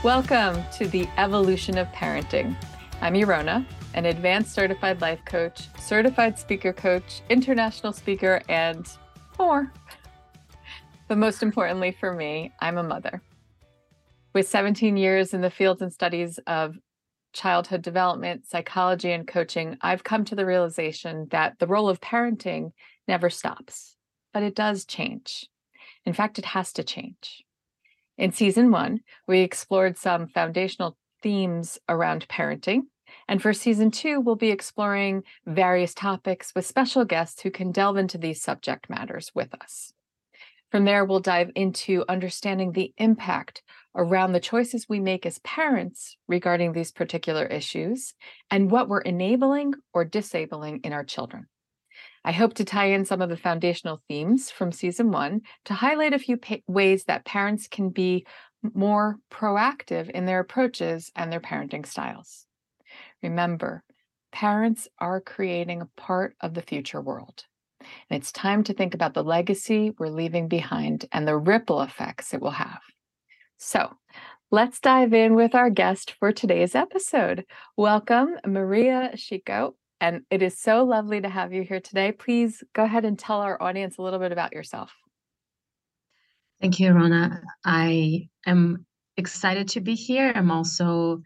Welcome to the Evolution of Parenting. I'm Yerona, an advanced certified life coach, certified speaker coach, international speaker, and more. But most importantly for me, I'm a mother. With 17 years in the fields and studies of childhood development, psychology, and coaching, I've come to the realization that the role of parenting never stops, but it does change. In fact, it has to change. In season 1, we explored some foundational themes around parenting. And for season 2, we'll be exploring various topics with special guests who can delve into these subject matters with us. From there, we'll dive into understanding the impact around the choices we make as parents regarding these particular issues and what we're enabling or disabling in our children. I hope to tie in some of the foundational themes from season 1 to highlight a few ways that parents can be more proactive in their approaches and their parenting styles. Remember, parents are creating a part of the future world, and it's time to think about the legacy we're leaving behind and the ripple effects it will have. So, let's dive in with our guest for today's episode. Welcome, Maria Chico. And it is so lovely to have you here today. Please go ahead and tell our audience a little bit about yourself. Thank you, Rona. I am excited to be here. I'm also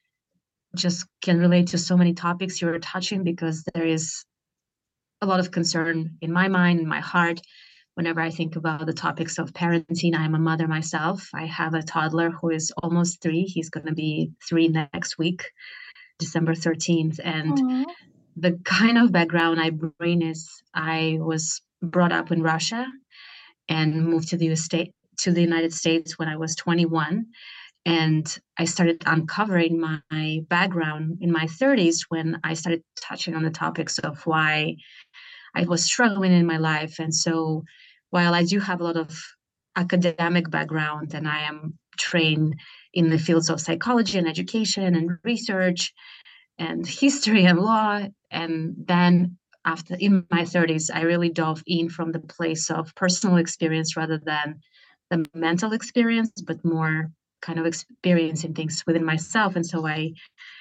just can relate to so many topics you're touching because there is a lot of concern in my mind, in my heart, whenever I think about the topics of parenting. I'm a mother myself. I have a toddler who is almost 3. He's going to be 3 next week, December 13th. And Aww. The kind of background I bring is I was brought up in Russia and moved to the United States when I was 21. And I started uncovering my background in my 30s when I started touching on the topics of why I was struggling in my life. And so while I do have a lot of academic background and I am trained in the fields of psychology and education and research and history and law, and then after in my 30s, I really dove in from the place of personal experience rather than the mental experience, but more kind of experiencing things within myself. And so I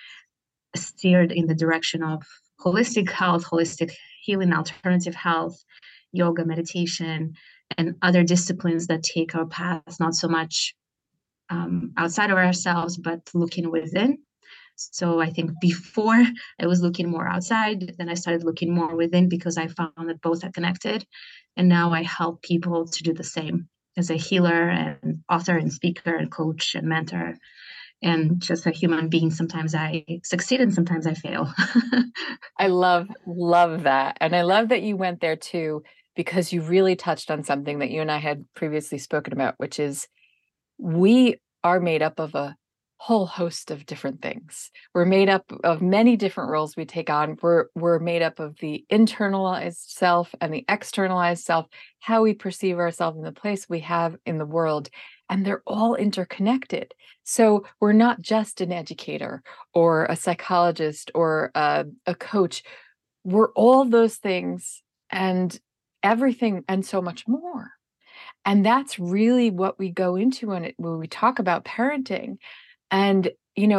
steered in the direction of holistic health, holistic healing, alternative health, yoga, meditation, and other disciplines that take our path not so much outside of ourselves, but looking within. So I think before I was looking more outside, then I started looking more within because I found that both are connected. And now I help people to do the same as a healer and author and speaker and coach and mentor. And just a human being, sometimes I succeed and sometimes I fail. I love that. And I love that you went there too, because you really touched on something that you and I had previously spoken about, which is we are made up of a whole host of different things. We're made up of many different roles we take on. We're made up of the internalized self and the externalized self, how we perceive ourselves in the place we have in the world, and they're all interconnected. So we're not just an educator or a psychologist or a coach. We're all those things and everything and so much more. And that's really what we go into when we talk about parenting. And,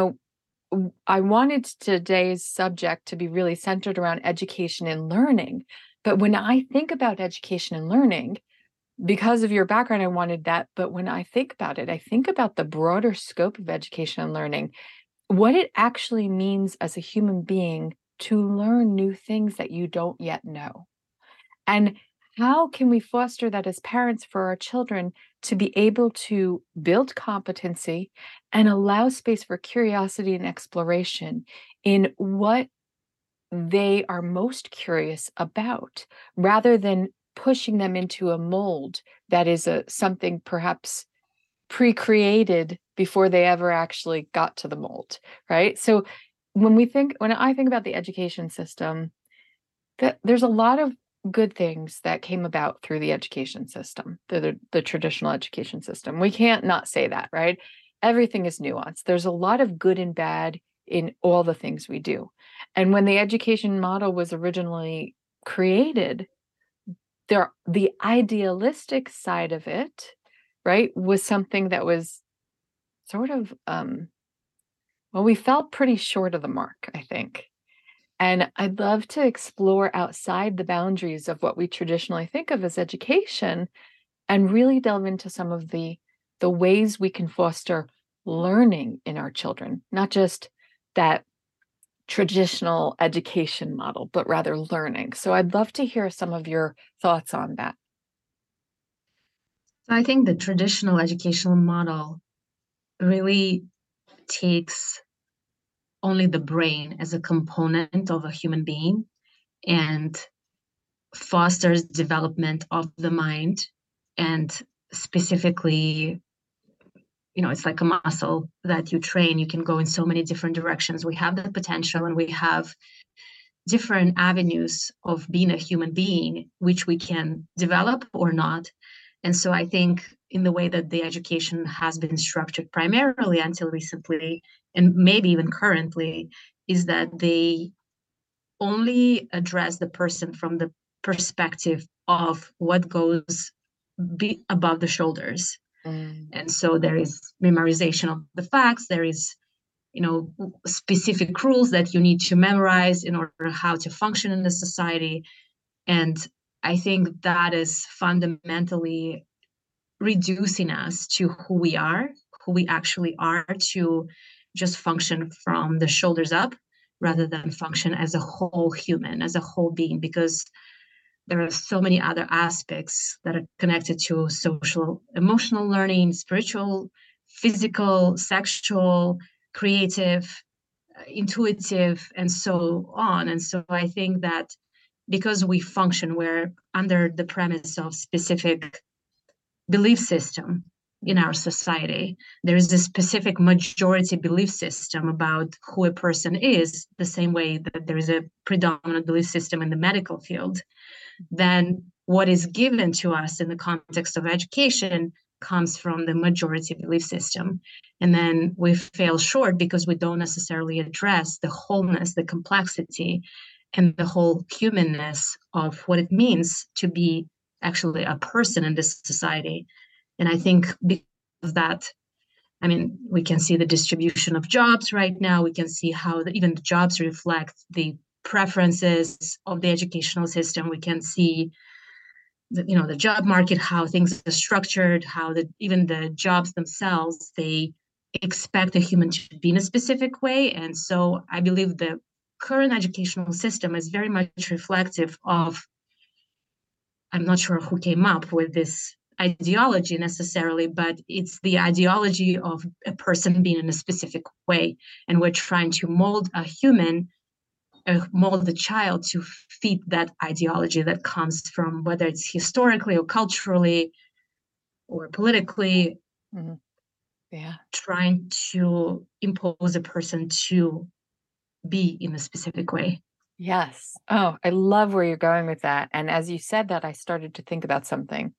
I wanted today's subject to be really centered around education and learning. But when I think about education and learning, because of your background, I wanted that. But when I think about it, I think about the broader scope of education and learning, what it actually means as a human being to learn new things that you don't yet know. And how can we foster that as parents for our children to be able to build competency and allow space for curiosity and exploration in what they are most curious about, rather than pushing them into a mold that is something perhaps pre-created before they ever actually got to the mold, right? So when I think about the education system, there's a lot of good things that came about through the education system, the traditional education system. We can't not say that, right? Everything is nuanced. There's a lot of good and bad in all the things we do. And when the education model was originally created, the idealistic side of it, right, was something that was sort of, well, we fell pretty short of the mark, I think. And I'd love to explore outside the boundaries of what we traditionally think of as education and really delve into some of the ways we can foster learning in our children, not just that traditional education model, but rather learning. So I'd love to hear some of your thoughts on that. So I think the traditional educational model really takes only the brain as a component of a human being and fosters development of the mind, and specifically, it's like a muscle that you train. You can go in so many different directions. We have the potential and we have different avenues of being a human being, which we can develop or not. And so I think in the way that the education has been structured primarily until recently, and maybe even currently, is that they only address the person from the perspective of what goes above the shoulders. Mm. And so there is memorization of the facts, there is specific rules that you need to memorize in order how to function in the society. And I think that is fundamentally reducing us to who we actually are, to just function from the shoulders up rather than function as a whole human, as a whole being, because there are so many other aspects that are connected to social, emotional learning, spiritual, physical, sexual, creative, intuitive, and so on. And so I think that because we function, we're under the premise of specific belief system in our society. There is a specific majority belief system about who a person is, the same way that there is a predominant belief system in the medical field. Then what is given to us in the context of education comes from the majority belief system. And then we fail short because we don't necessarily address the wholeness, the complexity, and the whole humanness of what it means to be actually a person in this society. And I think because of that, I mean, we can see the distribution of jobs right now. We can see how even the jobs reflect the preferences of the educational system. We can see the job market, how things are structured, how even the jobs themselves, they expect a human to be in a specific way. And so I believe the current educational system is very much reflective of, I'm not sure who came up with this ideology necessarily, but it's the ideology of a person being in a specific way. And we're trying to mold a human, mold the child to fit that ideology that comes from, whether it's historically or culturally or politically, Mm-hmm. Yeah. trying to impose a person to be in a specific way. Yes. Oh, I love where you're going with that. And as you said that, I started to think about something.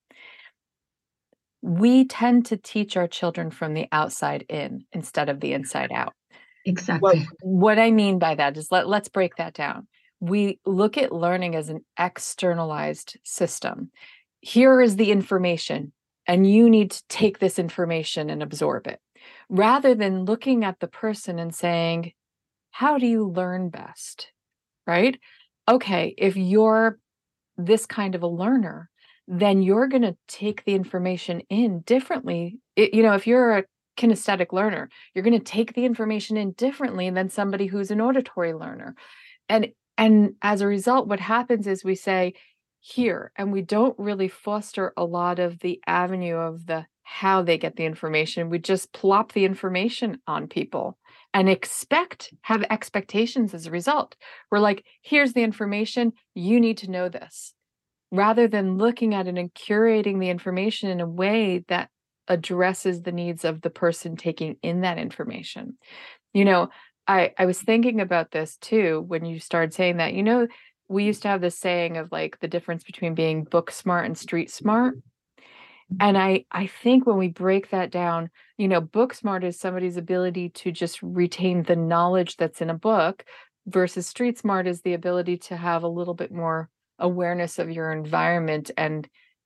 We tend to teach our children from the outside in instead of the inside out. Well, Exactly. what I mean by that is let's break that down. We look at learning as an externalized system. Here is the information, and you need to take this information and absorb it, rather than looking at the person and saying, how do you learn best? Right? Okay, if you're this kind of a learner, then you're going to take the information in differently. If you're a kinesthetic learner, you're going to take the information in differently than somebody who's an auditory learner. And as a result, what happens is we say here, and we don't really foster a lot of the avenue of the how they get the information. We just plop the information on people and have expectations as a result. We're like, here's the information, you need to know this, rather than looking at it and curating the information in a way that addresses the needs of the person taking in that information. You know, I was thinking about this too when you started saying that. We used to have this saying of like the difference between being book smart and street smart. And I think when we break that down, book smart is somebody's ability to just retain the knowledge that's in a book, versus street smart is the ability to have a little bit more awareness of your environment and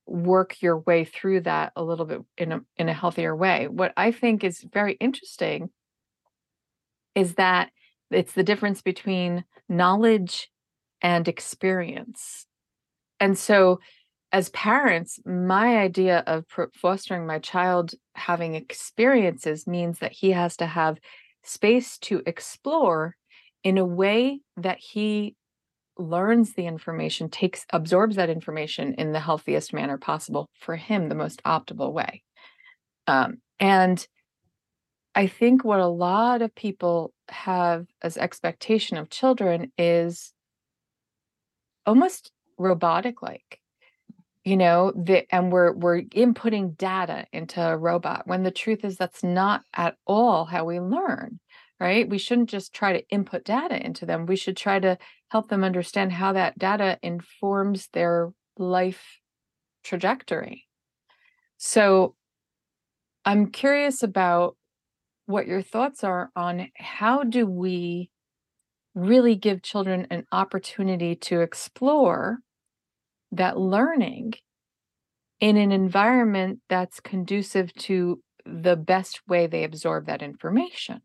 work your way through that a little bit in a healthier way. What I think is very interesting is that it's the difference between knowledge and experience. And so as parents, my idea of fostering my child having experiences means that he has to have space to explore in a way that he learns the information, absorbs that information in the healthiest manner possible for him, the most optimal way. And I think what a lot of people have as expectation of children is almost robotic like, and we're inputting data into a robot when the truth is that's not at all how we learn, right? We shouldn't just try to input data into them. We should try to help them understand how that data informs their life trajectory. So I'm curious about what your thoughts are on how do we really give children an opportunity to explore that learning in an environment that's conducive to the best way they absorb that information?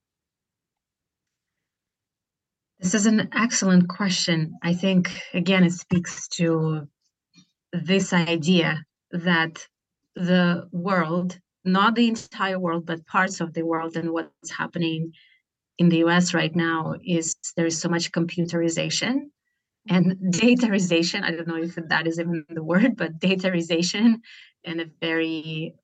This is an excellent question. I think, again, it speaks to this idea that the world, not the entire world, but parts of the world and what's happening in the US right now is there is so much computerization and dataization. I don't know if that is even the word, but dataization and a very,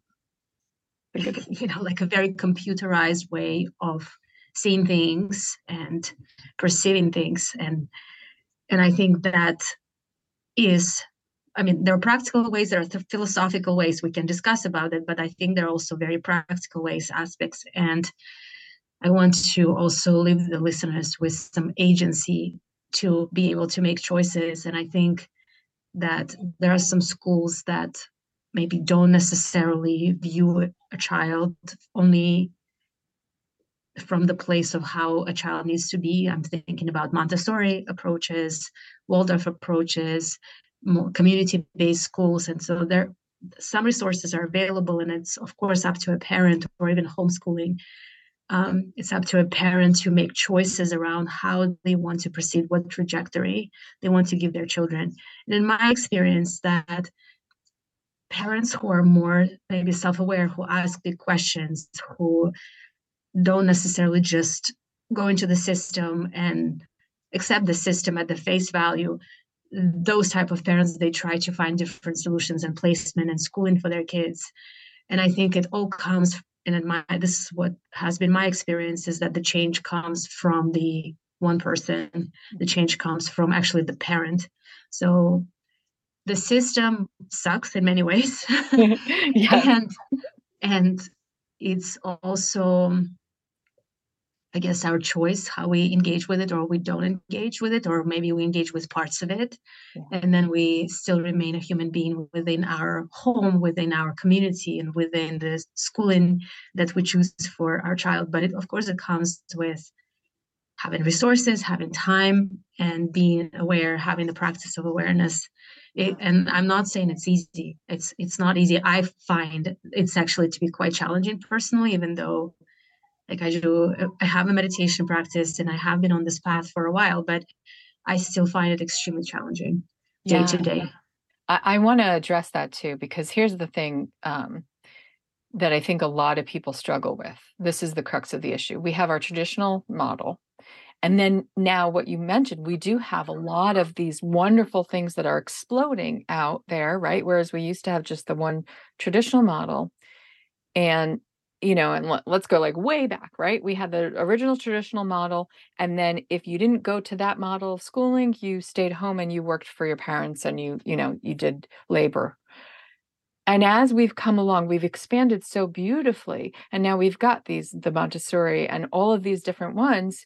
like a very computerized way of seeing things and perceiving things. And I think that is, I mean, there are practical ways, there are philosophical ways we can discuss about it, but I think there are also very practical ways, aspects. And I want to also leave the listeners with some agency to be able to make choices. And I think that there are some schools that maybe don't necessarily view a child only from the place of how a child needs to be. I'm thinking about Montessori approaches, Waldorf approaches, more community-based schools. And so there, some resources are available, and it's of course up to a parent, or even homeschooling. It's up to a parent to make choices around how they want to proceed, what trajectory they want to give their children. And in my experience, that parents who are more maybe self-aware, who ask big questions, who don't necessarily just go into the system and accept the system at the face value, those type of parents, they try to find different solutions and placement and schooling for their kids. And I think it all comes, and this is what has been my experience, is that the change comes from the one person. The change comes from actually the parent. So the system sucks in many ways. Yeah. and it's also, I guess, our choice how we engage with it, or we don't engage with it, or maybe we engage with parts of it. Yeah. And then we still remain a human being within our home, within our community, and within the schooling that we choose for our child. But of course, it comes with having resources, having time, and being aware, having the practice of awareness. And I'm not saying it's easy. It's not easy. I find it's actually to be quite challenging personally, even though like I have a meditation practice and I have been on this path for a while, but I still find it extremely challenging day to Yeah. day. I want to address that too, because here's the thing that I think a lot of people struggle with. This is the crux of the issue. We have our traditional model. And then now what you mentioned, we do have a lot of these wonderful things that are exploding out there, right? Whereas we used to have just the one traditional model. And and let's go like way back, right? We had the original traditional model. And then if you didn't go to that model of schooling, you stayed home and you worked for your parents and you did labor. And as we've come along, we've expanded so beautifully. And now we've got the Montessori and all of these different ones.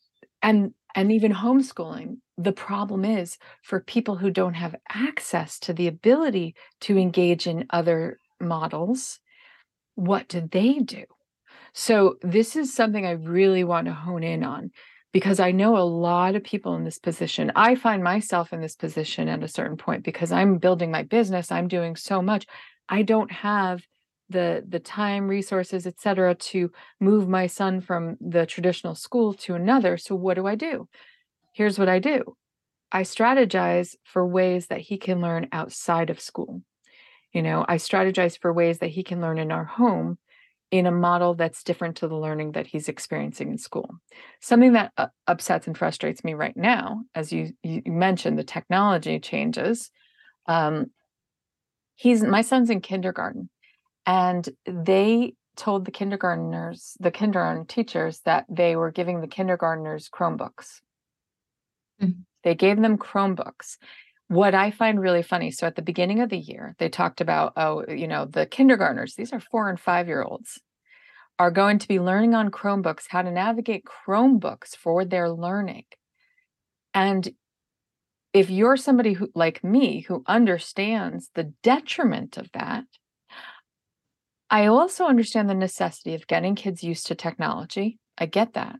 And even homeschooling. The problem is for people who don't have access to the ability to engage in other models, what do they do? So this is something I really want to hone in on. because I know a lot of people in this position. I find myself in this position at a certain point because I'm building my business. I'm doing so much. I don't have the time, resources, et cetera, to move my son from the traditional school to another. So what do? Here's what I do. I strategize for ways that he can learn outside of school. I strategize for ways that he can learn in our home in a model that's different to the learning that he's experiencing in school. Something that upsets and frustrates me right now, as you mentioned, the technology changes. Um, my son's in kindergarten, and they told the kindergarten teachers that they were giving the kindergartners Chromebooks. Mhm. They gave them Chromebooks. What I find really funny, so at the beginning of the year, they talked about, the kindergartners, these are 4 and 5-year-olds, are going to be learning on Chromebooks how to navigate Chromebooks for their learning. And if you're somebody who, like me, who understands the detriment of that, I also understand the necessity of getting kids used to technology. I get that.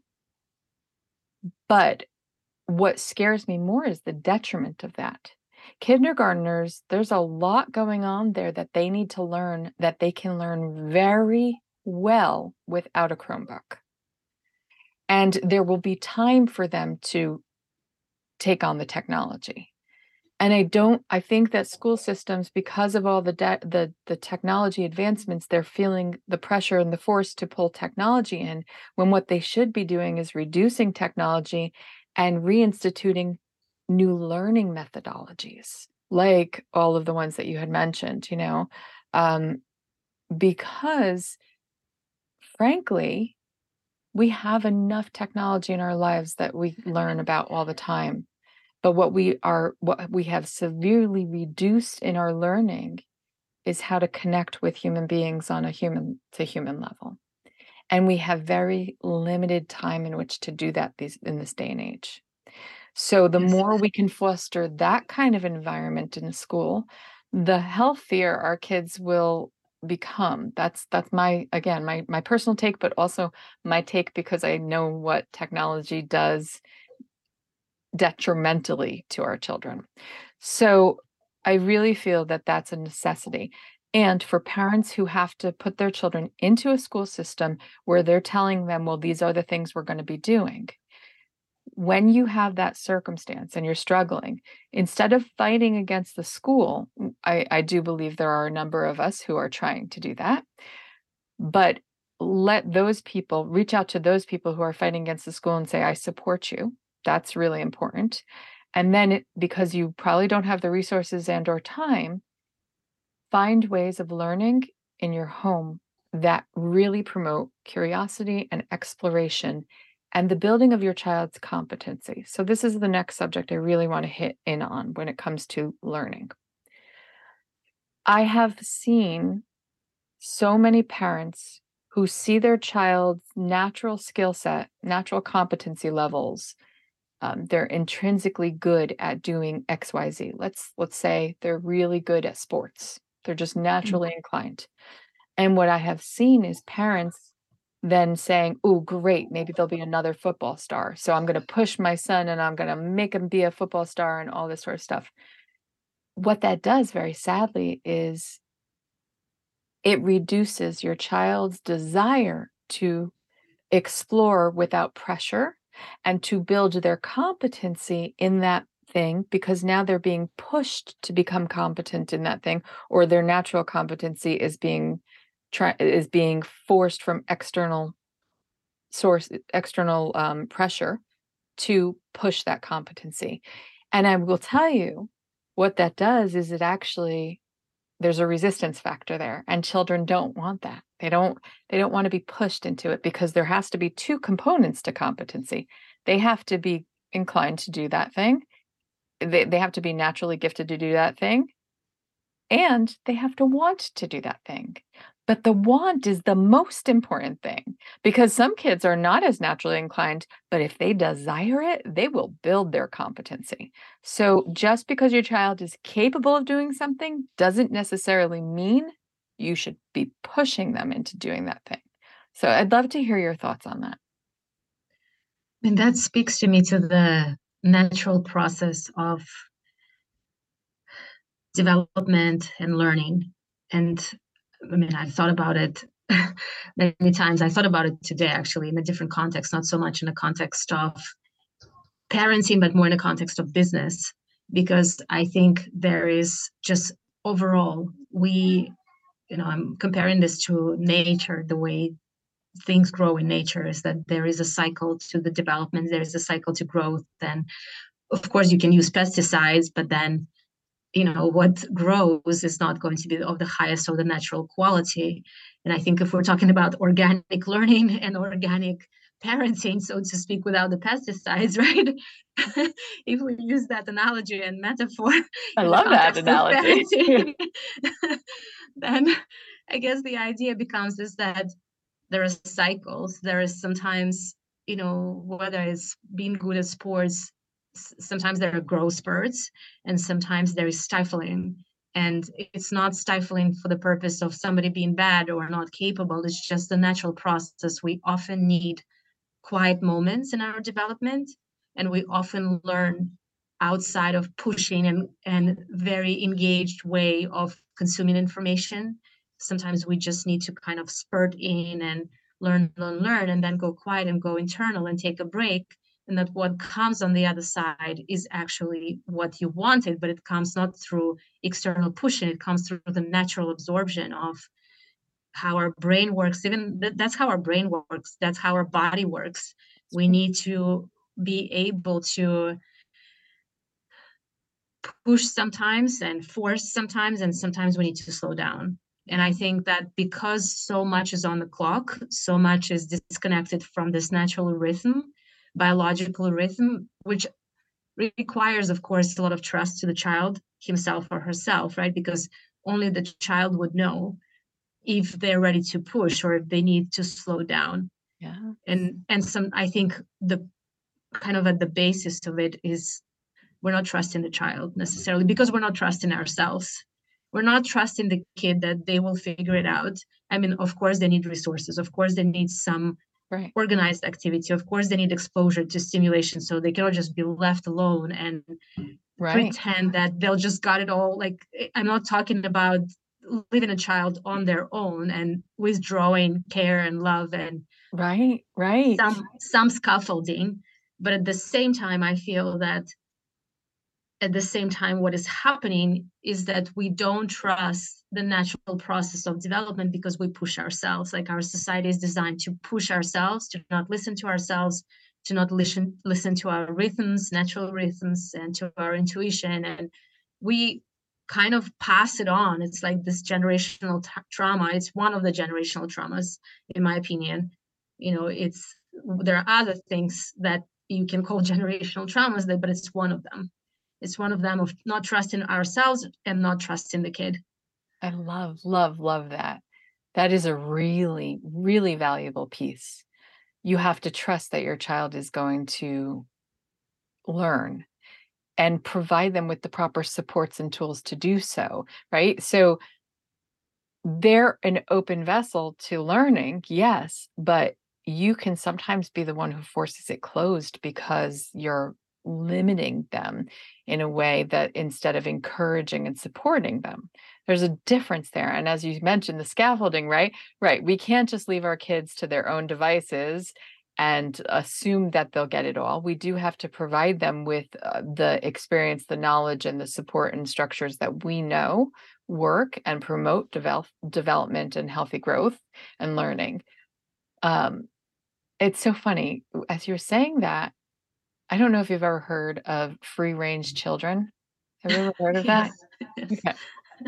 But what scares me more is the detriment of that. Kindergartners, there's a lot going on there that they need to learn that they can learn very well without a Chromebook. And there will be time for them to take on the technology. And I think that school systems, because of all the technology advancements, they're feeling the pressure and the force to pull technology in, when what they should be doing is reducing technology and reinstituting new learning methodologies, like all of the ones that you had mentioned, um, because frankly, we have enough technology in our lives that we learn about all the time. But what we have severely reduced in our learning is how to connect with human beings on a human to human level. And we have very limited time in which to do that in this day and age. So the Yes. more we can foster that kind of environment in school, the healthier our kids will become. That's my personal take, but also my take because I know what technology does detrimentally to our children. So I really feel that that's a necessity. And for parents who have to put their children into a school system where they're telling them, well, these are the things we're going to be doing. When you have that circumstance and you're struggling, instead of fighting against the school, I do believe there are a number of us who are trying to do that, but let those people reach out to those people who are fighting against the school and say, I support you. That's really important. And then because you probably don't have the resources and or time, find ways of learning in your home that really promote curiosity and exploration and the building of your child's competency. So this is the next subject I really want to hit in on when it comes to learning. I have seen so many parents who see their child's natural skill set, natural competency levels. They're intrinsically good at doing XYZ. Let's say they're really good at sports. They're just naturally inclined. And what I have seen is parents then saying, oh, great, maybe there'll be another football star. So I'm going to push my son and I'm going to make him be a football star and all this sort of stuff. What that does, very sadly, is it reduces your child's desire to explore without pressure and to build their competency in that thing, because now they're being pushed to become competent in that thing, or their natural competency is being forced from external pressure to push that competency. And I will tell you what that does is there's a resistance factor there, and children don't want that. They don't want to be pushed into it, because there has to be two components to competency. They have to be inclined to do that thing. They have to be naturally gifted to do that thing, and they have to want to do that thing. But the want is the most important thing, because some kids are not as naturally inclined, but if they desire it, they will build their competency. So just because your child is capable of doing something doesn't necessarily mean you should be pushing them into doing that thing. So I'd love to hear your thoughts on that. And that speaks to me to the natural process of development and learning. And I mean, I've thought about it many times. I thought about it today, actually, in a different context, not so much in the context of parenting, but more in the context of business, because I think there is just overall, I'm comparing this to nature, the way things grow in nature is that there is a cycle to the development, there is a cycle to growth. Then, of course, you can use pesticides, but then what grows is not going to be of the highest or the natural quality. And I think if we're talking about organic learning and organic parenting, so to speak, without the pesticides, right? If we use that analogy and metaphor I in the love that context of analogy. parenting, then I guess the idea becomes is that there are cycles. There is sometimes, whether it's being good at sports, sometimes there are growth spurts, and sometimes there is stifling. And it's not stifling for the purpose of somebody being bad or not capable. It's just the natural process. We often need quiet moments in our development, and we often learn outside of pushing and very engaged way of consuming information. Sometimes we just need to kind of spurt in and learn, and then go quiet and go internal and take a break. And that what comes on the other side is actually what you wanted, but it comes not through external pushing, it comes through the natural absorption of how our brain works. Even that's how our brain works, that's how our body works. We need to be able to push sometimes and force sometimes, and sometimes we need to slow down. And I think that because so much is on the clock, so much is disconnected from this natural rhythm, biological rhythm, which requires, of course, a lot of trust to the child himself or herself, right? Because only the child would know if they're ready to push or if they need to slow down. Yeah. And some, I think the kind of at the basis of it is we're not trusting the child necessarily because we're not trusting ourselves. We're not trusting the kid that they will figure it out. I mean, of course, they need resources. Of course, they need some Right. organized activity. Of course, they need exposure to stimulation so they cannot just be left alone and Right. pretend that they'll just got it all. Like, I'm not talking about leaving a child on their own and withdrawing care and love and Right. Right. some scaffolding. But at the same time, I feel that at the same time, what is happening is that we don't trust the natural process of development because we push ourselves. Like, our society is designed to push ourselves, to not listen to ourselves, to not listen to our rhythms, natural rhythms, and to our intuition. And we kind of pass it on. It's like this generational trauma. It's one of the generational traumas, in my opinion. It's there are other things that you can call generational traumas, but it's one of them. It's one of them of not trusting ourselves and not trusting the kid. I love, love, love that. That is a really, really valuable piece. You have to trust that your child is going to learn and provide them with the proper supports and tools to do so, right? So they're an open vessel to learning, yes, but you can sometimes be the one who forces it closed because you're limiting them in a way that instead of encouraging and supporting them. There's a difference there. And as you mentioned, the scaffolding, right? Right. We can't just leave our kids to their own devices and assume that they'll get it all. We do have to provide them with the experience, the knowledge, and the support and structures that we know work and promote development and healthy growth and learning. Um, it's so funny. As you're saying that, I don't know if you've ever heard of free range children. Have you ever heard of that? Yes. Yes. Okay.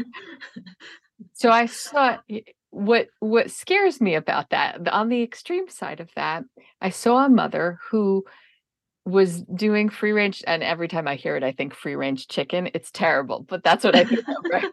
So I saw what scares me about that, on the extreme side of that, I saw a mother who was doing free range, and every time I hear it, I think free range chicken. It's terrible, but that's what I think of, right?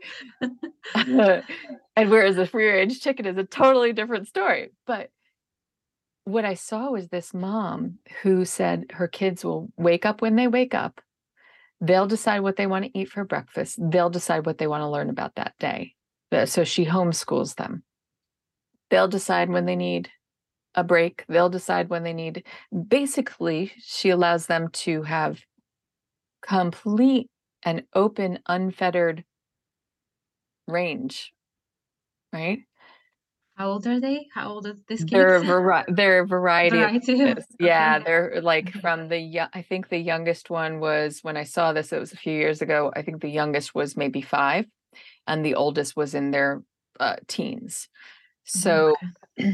And whereas a free range chicken is a totally different story. But what I saw was this mom who said her kids will wake up when they wake up. They'll decide what they want to eat for breakfast. They'll decide what they want to learn about that day. So she homeschools them. They'll decide when they need a break. They'll decide when they need. Basically, she allows them to have complete and open, unfettered range, right? How old are they? How old are these They're kids? a they're a variety of Variety. ages. Yeah, Okay. they're like Okay. from I think the youngest one was, when I saw this, it was a few years ago. I think the youngest was maybe 5, and the oldest was in their teens. So Okay.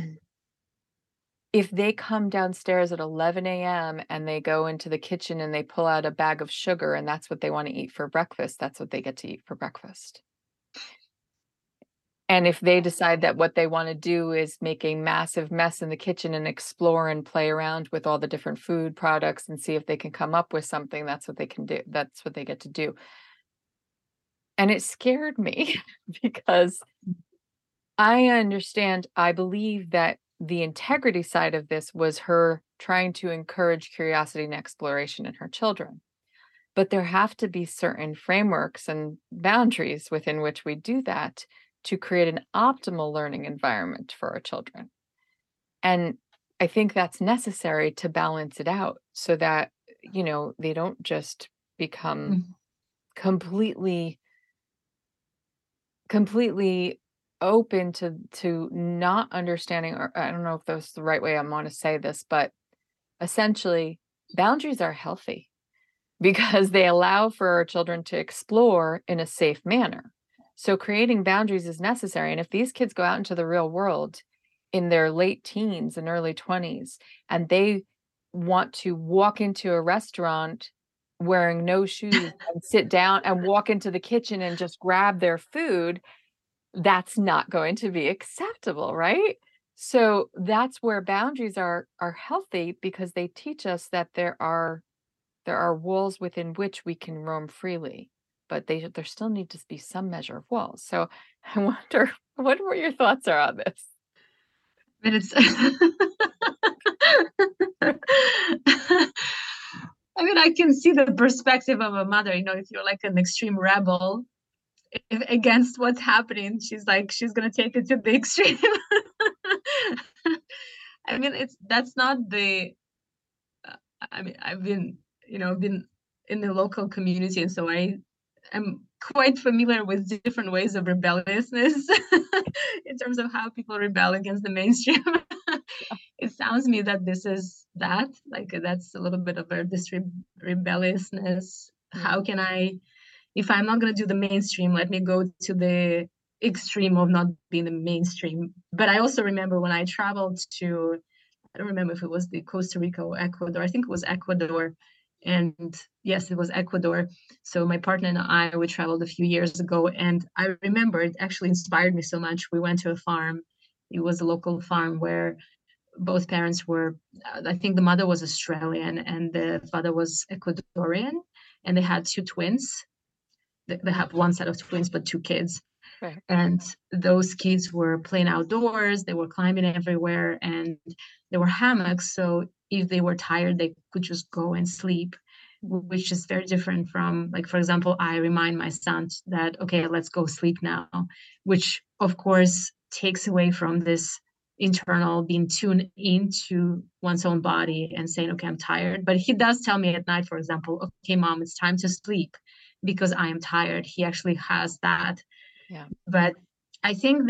if they come downstairs at 11 a.m. and they go into the kitchen and they pull out a bag of sugar and that's what they want to eat for breakfast, that's what they get to eat for breakfast. And if they decide that what they want to do is make a massive mess in the kitchen and explore and play around with all the different food products and see if they can come up with something, that's what they can do. That's what they get to do. And it scared me because I believe that the integrity side of this was her trying to encourage curiosity and exploration in her children. But there have to be certain frameworks and boundaries within which we do that to create an optimal learning environment for our children. And I think that's necessary to balance it out so that, they don't just become Mhm. completely completely open to not understanding, or I don't know if that's the right way I want to say this, but essentially boundaries are healthy because they allow for our children to explore in a safe manner. So creating boundaries is necessary. And if these kids go out into the real world in their late teens and early 20s, and they want to walk into a restaurant wearing no shoes and sit down and walk into the kitchen and just grab their food, that's not going to be acceptable, right? So that's where boundaries are healthy because they teach us that there are walls within which we can roam freely, but there still need to be some measure of walls. So I wonder what your thoughts are on this. But it's I mean, I can see the perspective of a mother, if you're like an extreme rebel against what's happening, she's gonna take it to the extreme. I mean, that's not the I mean, I've been in the local community, and so I am quite familiar with different ways of rebelliousness in terms of how people rebel against the mainstream. It sounds to me that this is that, like that's a little bit of this rebelliousness. Yeah. How can if I'm not going to do the mainstream, let me go to the extreme of not being the mainstream. But I also remember when I traveled to, I don't remember if it was the Costa Rica or Ecuador. I think it was Ecuador. And yes, it was Ecuador. So my partner and I, we traveled a few years ago. And I remember it actually inspired me so much. We went to a farm. It was a local farm where both parents were, I think the mother was Australian and the father was Ecuadorian. And they had 2 twins. They have one set of twins, but 2 kids. Right. And those kids were playing outdoors, they were climbing everywhere, and there were hammocks. So if they were tired, they could just go and sleep, which is very different from, like, for example, I remind my son that, okay, let's go sleep now, which of course takes away from this internal being tuned into one's own body and saying, okay, I'm tired. But he does tell me at night, for example, okay, mom, it's time to sleep because I am tired. He actually has that. Yeah. But I think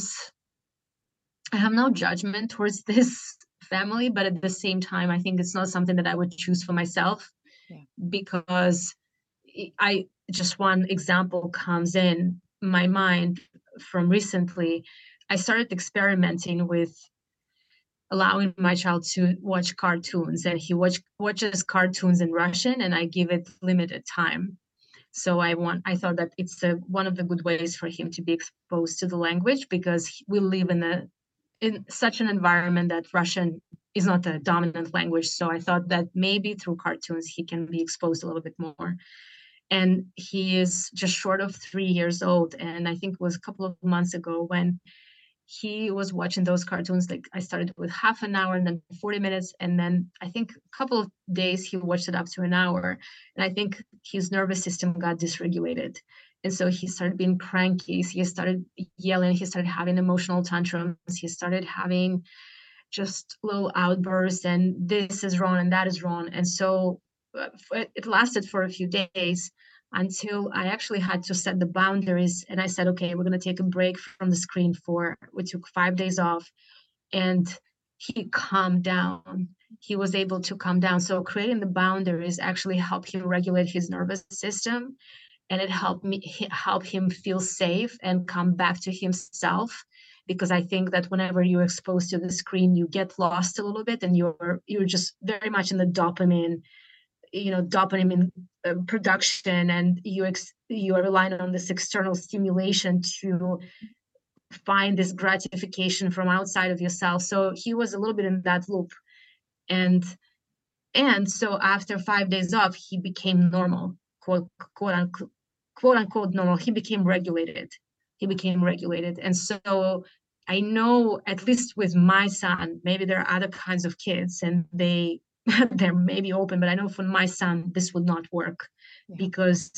I have no judgment towards this family, but at the same time, I think it's not something that I would choose for myself Yeah. because I just one example comes in my mind from recently. I started experimenting with allowing my child to watch cartoons, and he watches cartoons in Russian, and I give it limited time. So I thought that it's one of the good ways for him to be exposed to the language because we live in such an environment that Russian is not the dominant language. So I thought that maybe through cartoons he can be exposed a little bit more. And he is just short of 3 years old. And I think it was a couple of months ago when he was watching those cartoons. Like I started with half an hour and then 40 minutes. And then I think a couple of days he watched it up to an hour. And I think his nervous system got dysregulated. And so he started being cranky. He started yelling. He started having emotional tantrums. He started having just little outbursts and this is wrong and that is wrong. And so it lasted for a few days until I actually had to set the boundaries. And I said, okay, we're going to take a break from the screen we took 5 days off, and he calmed down. He was able to calm down. So creating the boundaries actually helped him regulate his nervous system, and it help him feel safe and come back to himself. Because I think that whenever you're exposed to the screen, you get lost a little bit, and you're just very much in the dopamine production, and you are relying on this external stimulation to find this gratification from outside of yourself. So he was a little bit in that loop, and so after 5 days off, he became normal, quote unquote normal. He became regulated. And so I know, at least with my son, maybe there are other kinds of kids and they're maybe open, but I know for my son this would not work. Yeah. Because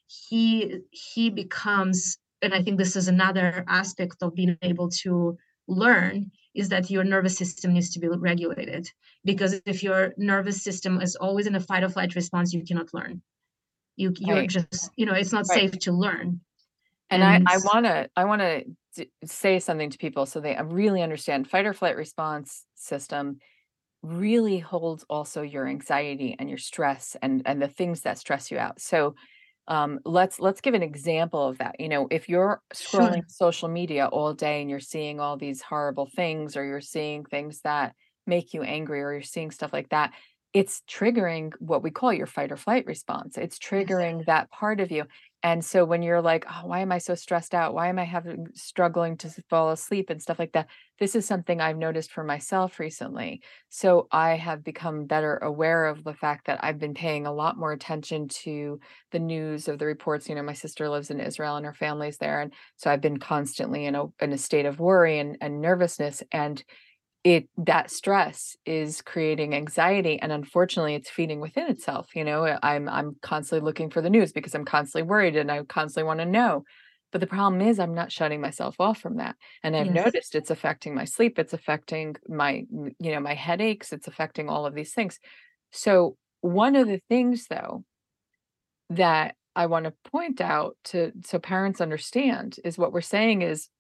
he becomes, and I think this is another aspect of being able to learn, is that your nervous system needs to be regulated. Because if your nervous system is always in a fight or flight response, you cannot learn. You're right. Just, it's not right. Safe to learn. And I want to say something to people so they really understand. Fight or flight response system really holds also your anxiety and your stress and the things that stress you out. So let's give an example of that. If you're scrolling social media all day and you're seeing all these horrible things, or you're seeing things that make you angry, or you're seeing stuff like that, it's triggering what we call your fight or flight response. It's triggering that part of you. And so when you're like, oh, why am I so stressed out? Why am I struggling to fall asleep and stuff like that? This is something I've noticed for myself recently. So I have become better aware of the fact that I've been paying a lot more attention to the news, of the reports. My sister lives in Israel and her family's there. And so I've been constantly in a state of worry and nervousness. And that stress is creating anxiety, and unfortunately it's feeding within itself. I'm constantly looking for the news because I'm constantly worried and I constantly want to know. But the problem is I'm not shutting myself off from that. And I've noticed it's affecting my sleep, it's affecting my my headaches, it's affecting all of these things. So one of the things, though, that I want to point out so parents understand is what we're saying is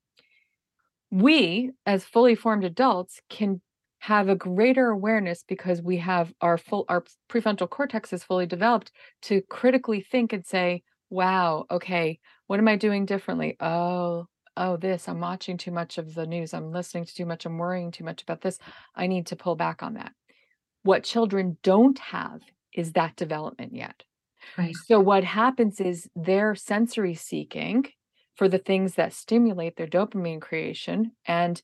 we, as fully formed adults, can have a greater awareness because we have our prefrontal cortex is fully developed to critically think and say, wow, okay, what am I doing differently? Oh, I'm watching too much of the news. I'm listening to too much. I'm worrying too much about this. I need to pull back on that. What children don't have is that development yet. Right. So what happens is they're sensory seeking for the things that stimulate their dopamine creation and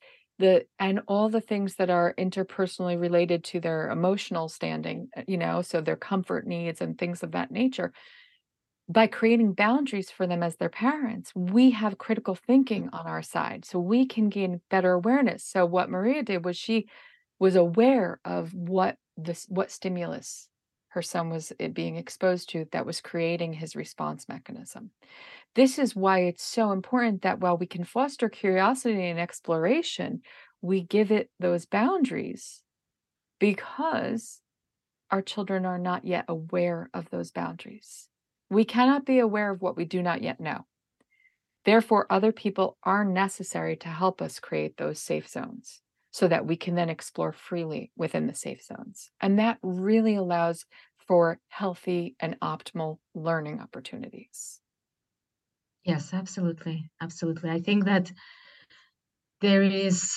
all the things that are interpersonally related to their emotional standing, so their comfort needs and things of that nature. By creating boundaries for them as their parents, we have critical thinking on our side, so we can gain better awareness. So what Maria did was she was aware of what stimulus her son was being exposed to that was creating his response mechanism. This is why it's so important that while we can foster curiosity and exploration, we give it those boundaries, because our children are not yet aware of those boundaries. We cannot be aware of what we do not yet know. Therefore, other people are necessary to help us create those safe zones so that we can then explore freely within the safe zones. And that really allows for healthy and optimal learning opportunities. Yes, absolutely. Absolutely. I think that there is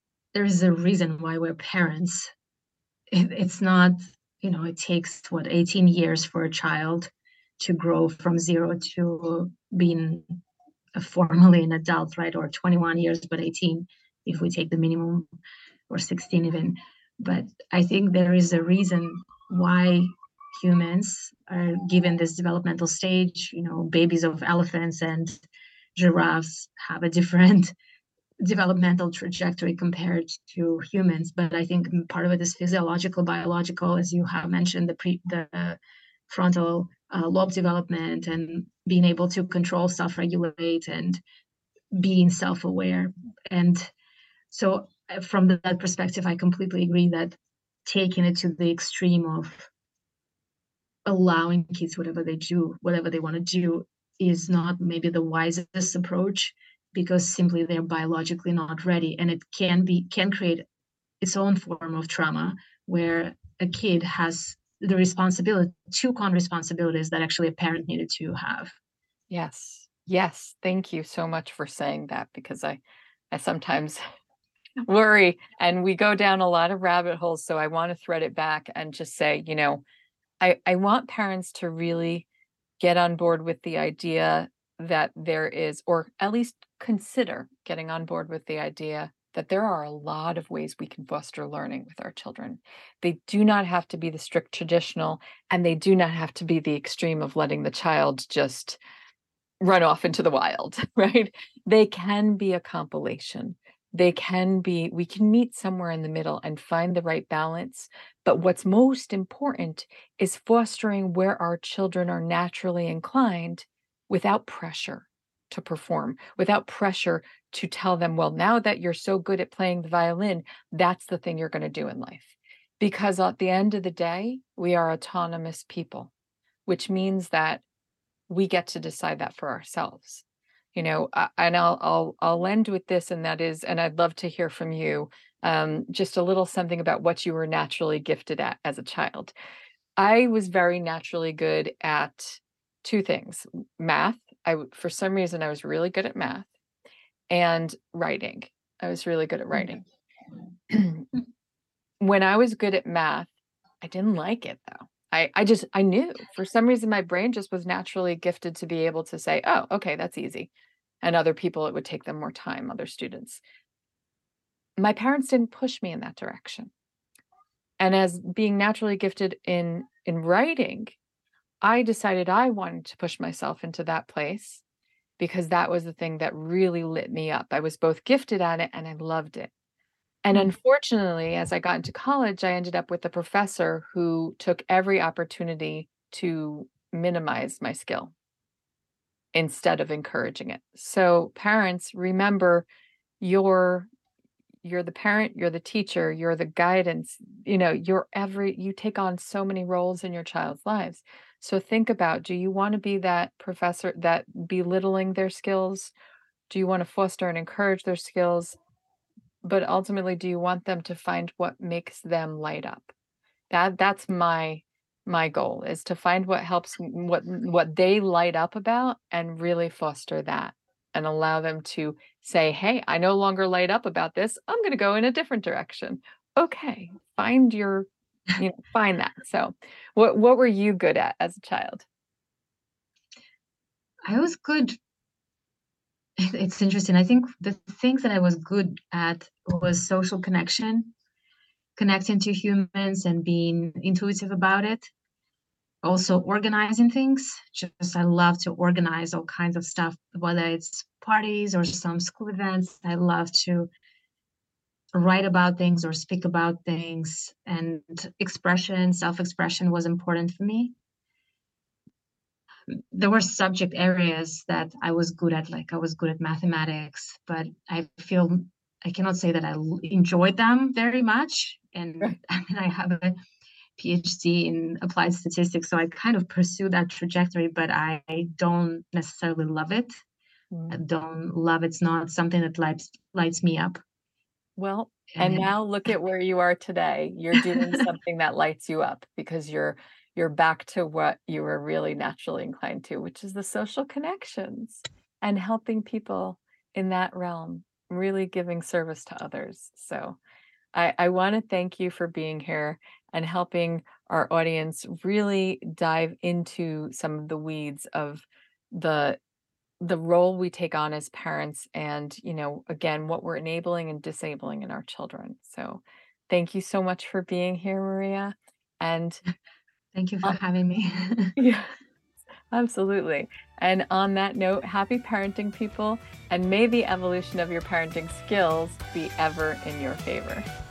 a reason why we're parents. It's not, it takes 18 years for a child to grow from 0 to being formally an adult, right? Or 21 years, but 18 if we take the minimum, or 16 even. But I think there is a reason why humans are given this developmental stage. Babies of elephants and giraffes have a different developmental trajectory compared to humans. But I think part of it is physiological, biological, as you have mentioned, the frontal lobe development and being able to control, self-regulate, and being self-aware. And So from that perspective, I completely agree that taking it to the extreme of allowing kids whatever they do, whatever they want to do, is not maybe the wisest approach, because simply they're biologically not ready, and it can create its own form of trauma where a kid has the responsibility, two responsibilities that actually a parent needed to have. Yes. Yes. Thank you so much for saying that, because I sometimes worry and we go down a lot of rabbit holes. So I want to thread it back and just say, I want parents to really get on board with the idea that there is, or at least consider getting on board with the idea that there are a lot of ways we can foster learning with our children. They do not have to be the strict traditional, and they do not have to be the extreme of letting the child just run off into the wild, right? They can be a compilation. We can meet somewhere in the middle and find the right balance. But what's most important is fostering where our children are naturally inclined without pressure to perform, without pressure to tell them, well, now that you're so good at playing the violin, that's the thing you're going to do in life. Because at the end of the day, we are autonomous people, which means that we get to decide that for ourselves. And I'll end with this, and that is, and I'd love to hear from you, just a little something about what you were naturally gifted at as a child. I was very naturally good at two things: math. For some reason, I was really good at math, and writing. I was really good at writing. When I was good at math, I didn't like it though. I knew for some reason my brain just was naturally gifted to be able to say, oh, okay, that's easy. And other people, it would take them more time, other students. My parents didn't push me in that direction. And as being naturally gifted in writing, I decided I wanted to push myself into that place because that was the thing that really lit me up. I was both gifted at it and I loved it. And unfortunately, as I got into college, I ended up with a professor who took every opportunity to minimize my skill instead of encouraging it. So parents, remember, you're you're the parent, you're the teacher, you're the guidance, you take on so many roles in your child's lives. So think about, do you want to be that professor that belittling their skills? Do you want to foster and encourage their skills? But ultimately, do you want them to find what makes them light up? That's my goal, is to find what helps what they light up about and really foster that and allow them to say, "Hey, I no longer light up about this. I'm going to go in a different direction." Okay, find that. So, what were you good at as a child? I was good. It's interesting. I think the things that I was good at was social connection, connecting to humans and being intuitive about it. Also organizing things. Just I love to organize all kinds of stuff, whether it's parties or some school events. I love to write about things or speak about things, and self-expression was important for me. There were subject areas that I was good at, like I was good at mathematics, but I feel I cannot say that I enjoyed them very much. And Right. I mean, I have a PhD in applied statistics, so I kind of pursue that trajectory, but I don't necessarily love it. I Mm. don't love it's not something that lights me up. Well, and And now look at where you are today. You're doing something that lights you up because you're back to what you were really naturally inclined to, which is the social connections and helping people in that realm, really giving service to others. So I want to thank you for being here and helping our audience really dive into some of the weeds of the the role we take on as parents and, again, what we're enabling and disabling in our children. So thank you so much for being here, Maria. And thank you for uh, having me. yeah, absolutely. And on that note, happy parenting, people, and may the evolution of your parenting skills be ever in your favor.